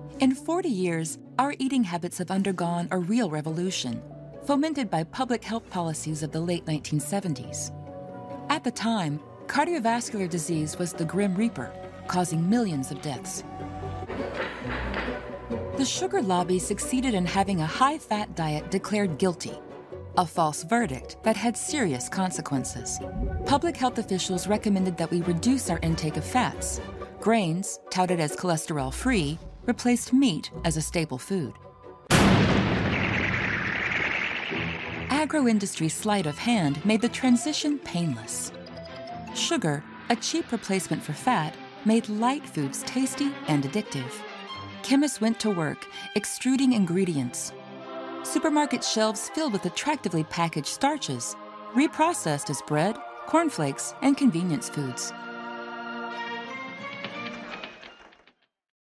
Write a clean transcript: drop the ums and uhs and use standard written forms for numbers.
In 40 years, our eating habits have undergone a real revolution, fomented by public health policies of the late 1970s. At the time, cardiovascular disease was the grim reaper, causing millions of deaths. The sugar lobby succeeded in having a high-fat diet declared guilty, a false verdict that had serious consequences. Public health officials recommended that we reduce our intake of fats. Grains, touted as cholesterol-free, replaced meat as a staple food. Agro-industry's sleight of hand made the transition painless. Sugar, a cheap replacement for fat, made light foods tasty and addictive. Chemists went to work, extruding ingredients. Supermarket shelves filled with attractively packaged starches, reprocessed as bread, cornflakes, and convenience foods.